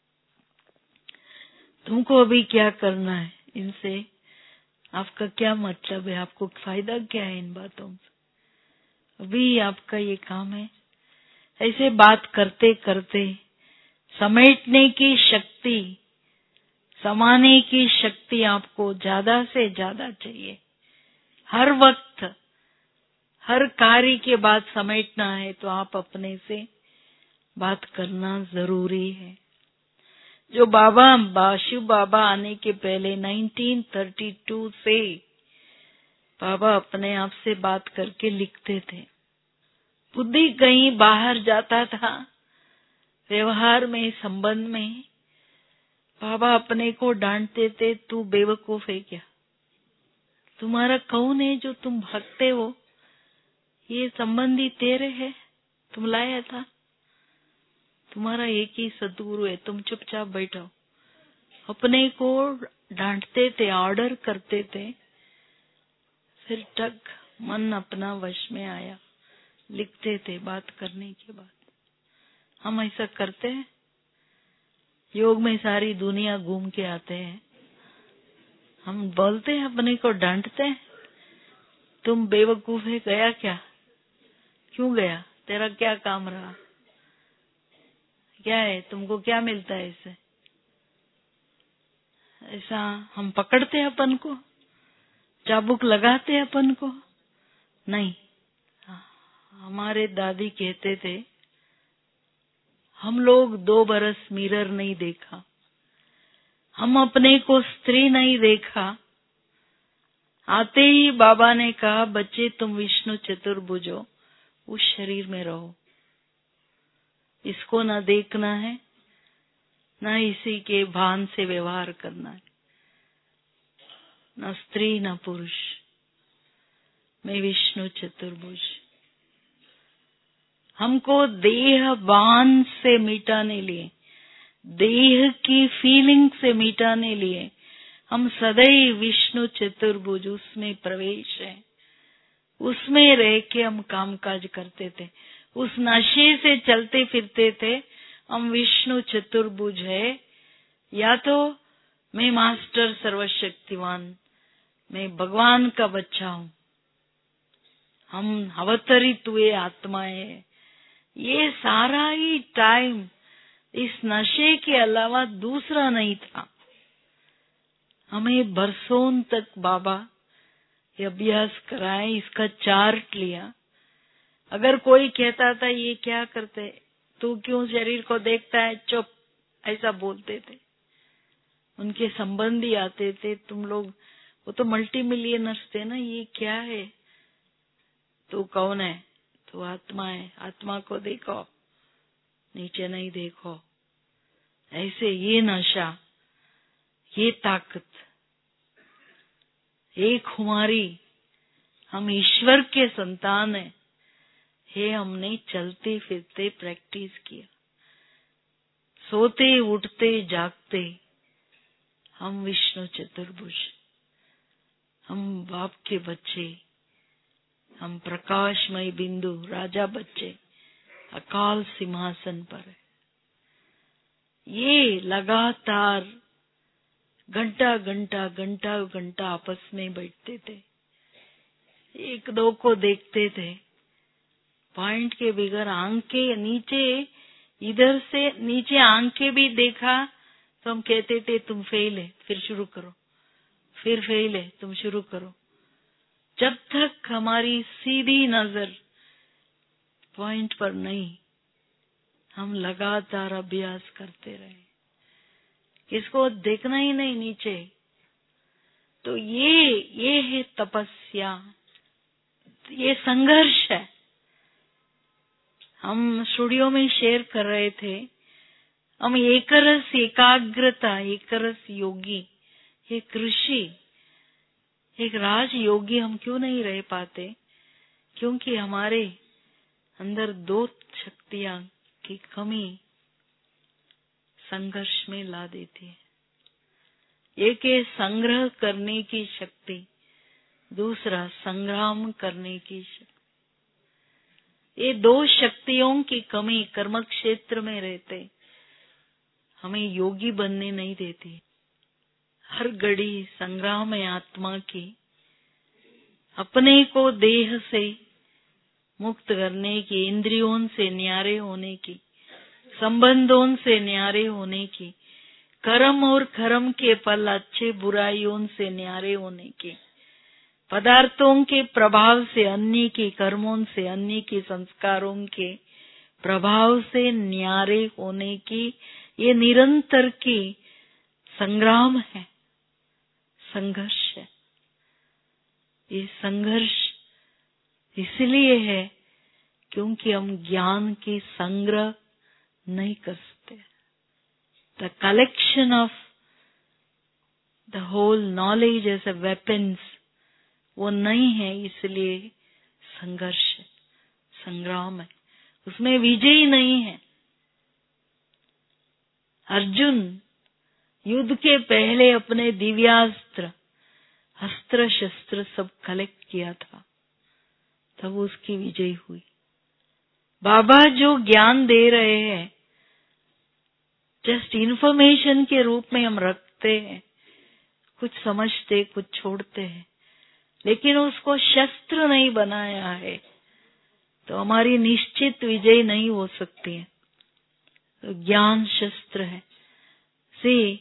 तुमको अभी क्या करना है, इनसे आपका क्या मतलब है, आपको फायदा क्या है इन बातों से? अभी आपका ये काम है। ऐसे बात करते करते समेटने की शक्ति, समाने की शक्ति आपको ज्यादा से ज्यादा चाहिए। हर वक्त हर कार्य के बाद समेटना है तो आप अपने से बात करना जरूरी है। जो बाबा बाशु बाबा आने के पहले उन्नीस सौ बत्तीस से बाबा अपने आप से बात करके लिखते थे। बुद्धि कहीं बाहर जाता था, व्यवहार में, संबंध में, बाबा अपने को डांटते थे, तू बेवकूफ है क्या? तुम्हारा कौन है जो तुम भागते हो? ये संबंधी तेरे है, तुम लाया था, तुम्हारा एक ही सद्गुरु है, तुम चुपचाप बैठो। अपने को डांटते थे, ऑर्डर करते थे। फिर टक मन अपना वश में आया, लिखते थे बात करने के बाद। हम ऐसा करते हैं? योग में सारी दुनिया घूम के आते हैं, हम बोलते हैं, अपने को डांटते हैं, तुम बेवकूफ है, गया क्या? क्यों गया? तेरा क्या काम रहा? क्या है, तुमको क्या मिलता है इससे? ऐसा हम पकड़ते हैं अपन को, चाबुक लगाते हैं अपन को? नहीं। हमारे दादी कहते थे, हम लोग दो बरस मिरर नहीं देखा, हम अपने को स्त्री नहीं देखा। आते ही बाबा ने कहा, बच्चे तुम विष्णु चतुर्भुज हो, उस शरीर में रहो, इसको न देखना है, न इसी के भान से व्यवहार करना है, न स्त्री न पुरुष, मैं विष्णु चतुर्भुज। हमको देह बांध से मिटाने लिए, देह की फीलिंग से मिटाने लिए हम सदैव विष्णु चतुर्भुज उसमें प्रवेश है, उसमें रह के हम कामकाज करते थे। उस नशे से चलते फिरते थे, हम विष्णु चतुर्भुज है, या तो मैं मास्टर सर्वशक्तिवान, मैं भगवान का बच्चा हूँ, हम अवतरित हुए आत्माएं हैं। ये सारा ही टाइम इस नशे के अलावा दूसरा नहीं था। हमें बरसों तक बाबा ये अभ्यास कराए, इसका चार्ट लिया। अगर कोई कहता था ये क्या करते, तू क्यों शरीर को देखता है, चुप, ऐसा बोलते थे। उनके संबंधी आते थे, तुम लोग, वो तो मल्टी मिलियनर्स थे ना, ये क्या है, तू कौन है? तू आत्मा है, आत्मा को देखो, नीचे नहीं देखो। ऐसे ये नशा, ये ताकत, ये खुमारी, हम ईश्वर के संतान हैं, ये हमने चलते फिरते प्रैक्टिस किया। सोते उठते जागते हम विष्णु चतुर्भुज, हम बाप के बच्चे, हम प्रकाशमय बिंदु, राजा बच्चे, अकाल सिंहासन पर है। ये लगातार घंटा घंटा घंटा घंटा आपस में बैठते थे, एक दो को देखते थे, पॉइंट के बगैर आंखें नीचे, इधर से नीचे आंखें भी देखा तो हम कहते थे तुम फेल है, फिर शुरू करो, फिर फेल है, तुम शुरू करो। जब तक हमारी सीधी नजर पॉइंट पर नहीं, हम लगातार अभ्यास करते रहे, किसको देखना ही नहीं नीचे। तो ये ये है तपस्या, ये संघर्ष है। हम स्टूडियो में शेयर कर रहे थे, हम एकरस एकाग्रता, एकरस योगी, ये कृषि, एक राजयोगी हम क्यों नहीं रह पाते? क्योंकि हमारे अंदर दो शक्तियां की कमी संघर्ष में ला देती है। एक है संग्रह करने की शक्ति, दूसरा संग्राम करने की शक्ति। ये दो शक्तियों की कमी कर्म क्षेत्र में रहते हमें योगी बनने नहीं देती। हर घड़ी संग्राम है आत्मा की, अपने को देह से मुक्त करने की, इंद्रियों से न्यारे होने की, संबंधों से न्यारे होने की, कर्म और कर्म के फल अच्छे बुराइयों से न्यारे होने की, पदार्थों के प्रभाव से अन्य के, कर्मों से अन्य के, संस्कारों के प्रभाव से न्यारे होने की, ये निरंतर की संग्राम है, संघर्ष है। ये संघर्ष इसलिए है क्योंकि हम ज्ञान की संग्रह नहीं कर सकते। The collection of the whole knowledge as a weapons वो नहीं है, इसलिए संघर्ष है, संग्राम है, उसमें विजय नहीं है। अर्जुन युद्ध के पहले अपने दिव्यास्त्र, अस्त्र शस्त्र सब कलेक्ट किया था, तब उसकी विजय हुई। बाबा जो ज्ञान दे रहे हैं जस्ट इन्फॉर्मेशन के रूप में हम रखते हैं, कुछ समझते कुछ छोड़ते हैं, लेकिन उसको शस्त्र नहीं बनाया है तो हमारी निश्चित विजय नहीं हो सकती है। तो ज्ञान शस्त्र है। सी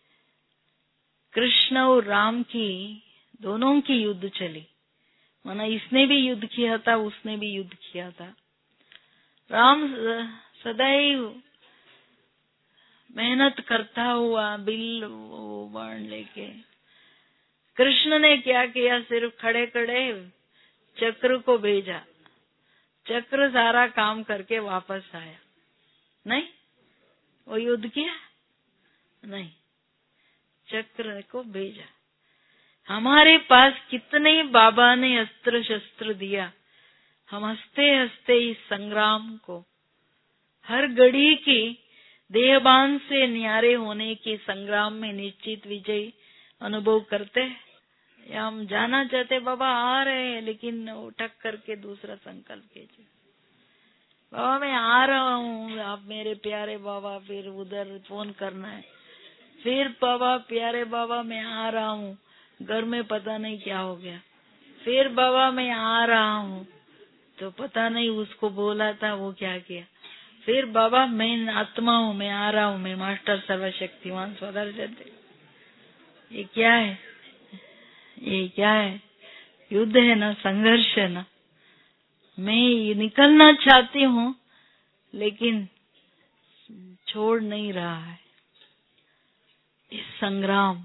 कृष्ण और राम की दोनों की युद्ध चली, माना इसने भी युद्ध किया था, उसने भी युद्ध किया था। राम सदैव मेहनत करता हुआ बिल वो बाण लेके, कृष्ण ने क्या किया, सिर्फ खड़े खड़े चक्र को भेजा, चक्र सारा काम करके वापस आया। नहीं, वो युद्ध किया नहीं, चक्र को भेजा। हमारे पास कितने बाबा ने अस्त्र शस्त्र दिया, हम हंसते हंसते इस संग्राम को, हर घड़ी की देहबान से न्यारे होने की संग्राम में निश्चित विजय अनुभव करते हैं, या हम जाना चाहते बाबा आ रहे हैं लेकिन उठक करके दूसरा संकल्प कीजिए, बाबा मैं आ रहा हूँ, आप मेरे प्यारे बाबा, फिर उधर फोन करना है, फिर बाबा प्यारे बाबा मैं आ रहा हूँ, घर में पता नहीं क्या हो गया, फिर बाबा मैं आ रहा हूँ, तो पता नहीं उसको बोला था वो क्या किया, फिर बाबा मैं आत्मा हूँ, मैं आ रहा हूँ, मैं मास्टर सर्वशक्तिमान स्वदर्शन। ये क्या है, ये क्या है? युद्ध है ना, संघर्ष है ना। मैं ये निकलना चाहती हूँ लेकिन छोड़ नहीं रहा है। इस संग्राम,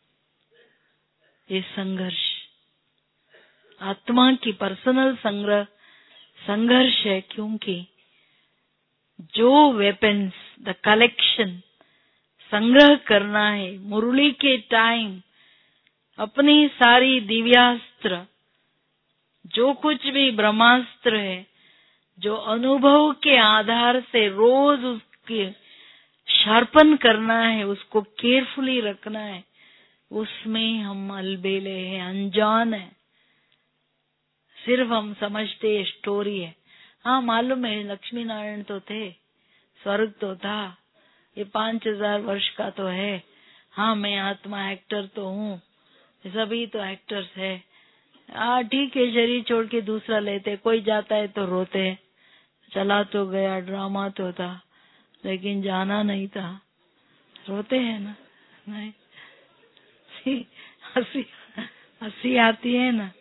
ये संघर्ष आत्मा की पर्सनल संग्रह संघर्ष है, क्योंकि जो वेपन्स द कलेक्शन संग्रह करना है, मुरली के टाइम अपनी सारी दिव्यास्त्र, जो कुछ भी ब्रह्मास्त्र है, जो अनुभव के आधार से रोज उसके शार्पन करना है, उसको केयरफुली रखना है, उसमें हम अलबेले हैं, अनजान है। सिर्फ हम समझते हैं स्टोरी है। हाँ मालूम है लक्ष्मी नारायण तो थे, स्वर्ग तो था, ये पांच हजार वर्ष का तो है। हाँ मैं आत्मा एक्टर तो हूँ, सभी तो एक्टर्स है। हाँ ठीक है, शरीर छोड़ के दूसरा लेते, कोई जाता है तो रोते, चला तो गया, ड्रामा तो था लेकिन जाना नहीं था, रोते हैं ना। नहीं हंसी हंसी आती है ना,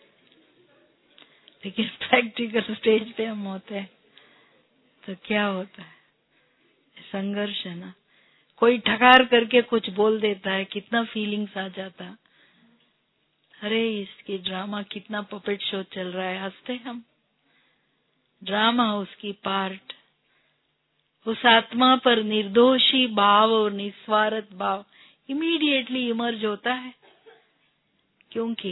लेकिन प्रैक्टिकल स्टेज पे हम होते हैं तो क्या होता है, संघर्ष है ना। कोई ठकार करके कुछ बोल देता है, कितना फीलिंग्स आ जाता, अरे इसकी ड्रामा कितना पपेट शो चल रहा है, हंसते हम। ड्रामा उसकी पार्ट, उस आत्मा पर निर्दोषी भाव और निस्वार्थ भाव इमीडिएटली इमर्ज होता है। क्योंकि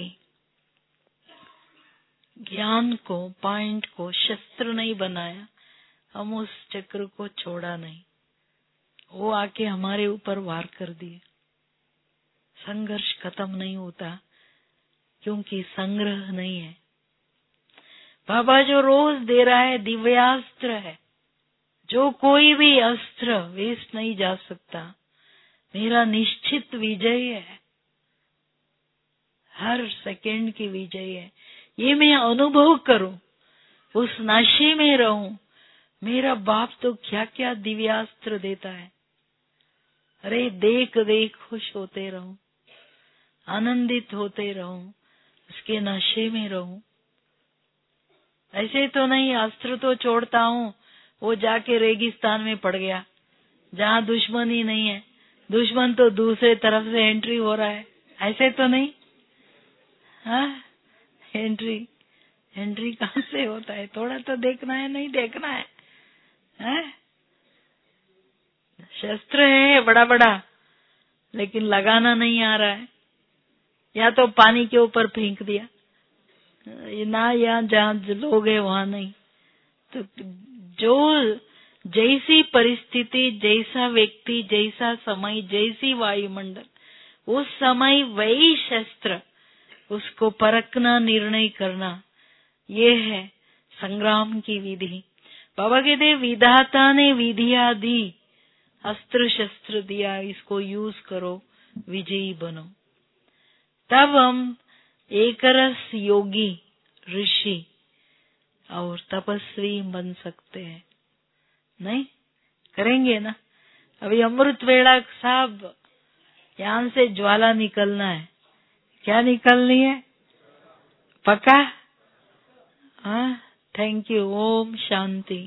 ज्ञान को, पॉइंट को शस्त्र नहीं बनाया, हम उस चक्र को छोड़ा नहीं, वो आके हमारे ऊपर वार कर दिए। संघर्ष खत्म नहीं होता क्योंकि संग्रह नहीं है। बाबा जो रोज दे रहा है दिव्यास्त्र है, जो कोई भी अस्त्र वेस्ट नहीं जा सकता। मेरा निश्चित विजय है, हर सेकंड की विजय है। ये मैं अनुभव करूं, उस नशे में रहूं। मेरा बाप तो क्या क्या दिव्यास्त्र देता है। अरे देख देख खुश होते रहूं, आनंदित होते रहूं, उसके नशे में रहूं। ऐसे तो नहीं अस्त्र तो छोड़ता हूँ, वो जाके रेगिस्तान में पड़ गया जहाँ दुश्मन ही नहीं है, दुश्मन तो दूसरे तरफ से एंट्री हो रहा है। ऐसे तो नहीं। हाँ, एंट्री एंट्री कहाँ से होता है? थोड़ा तो देखना है, नहीं देखना है, है? शस्त्र है बड़ा बड़ा, लेकिन लगाना नहीं आ रहा है, या तो पानी के ऊपर फेंक दिया, ना यहाँ जहाँ लोग है वहां नहीं। तो जो जैसी परिस्थिति, जैसा व्यक्ति, जैसा समय, जैसी वायुमंडल, उस समय वही शस्त्र, उसको परखना, निर्णय करना, ये है संग्राम की विधि। बाबा कहते विधाता ने विधिया दी, अस्त्र शस्त्र दिया, इसको यूज करो, विजयी बनो। तब हम एकरस योगी, ऋषि और तपस्वी बन सकते हैं। नहीं करेंगे ना? अभी अमृत वेला साहब, यहाँ से ज्वाला निकलना है। क्या निकलनी है? पक्का? हाँ, थैंक यू। ओम शांति।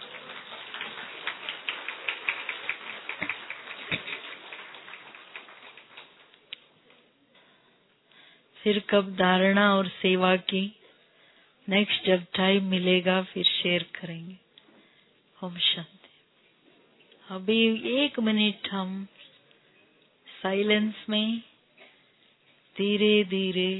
फिर कब धारणा और सेवा की नेक्स्ट जब टाइम मिलेगा फिर शेयर करेंगे। ओम शांति। अभी एक मिनट हम साइलेंस में धीरे धीरे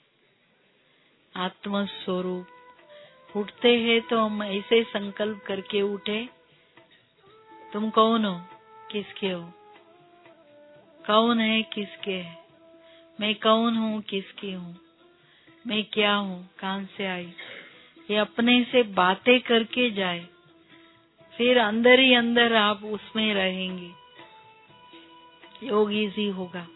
आत्म स्वरूप उठते हैं, तो हम ऐसे संकल्प करके उठे, तुम कौन हो, किसके हो, कौन है, किसके है, मैं कौन हूँ, किसकी हूँ, मैं क्या हूँ, कहां से आई, ये अपने से बातें करके जाए। फिर अंदर ही अंदर आप उसमें रहेंगे, योग इजी होगा।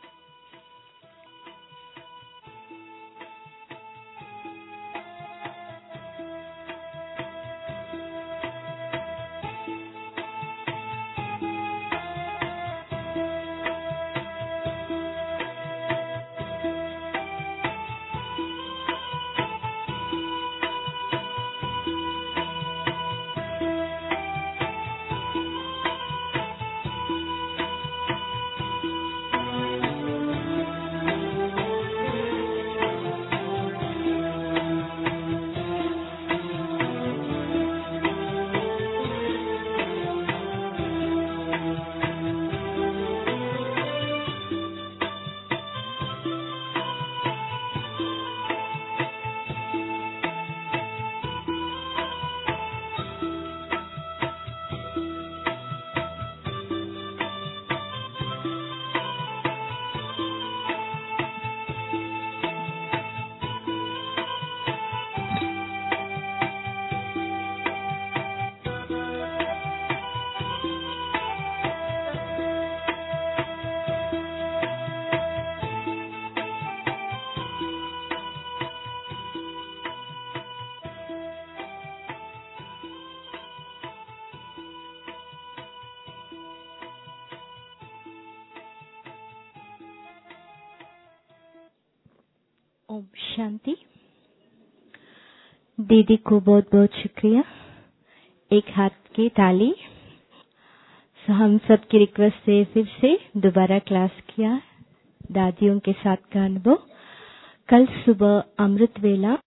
ओम शांति। दीदी को बहुत बहुत शुक्रिया। एक हाथ की ताली। so, हम सब की रिक्वेस्ट से फिर से दोबारा क्लास किया, दादियों के साथ का अनुभव। कल सुबह अमृत वेला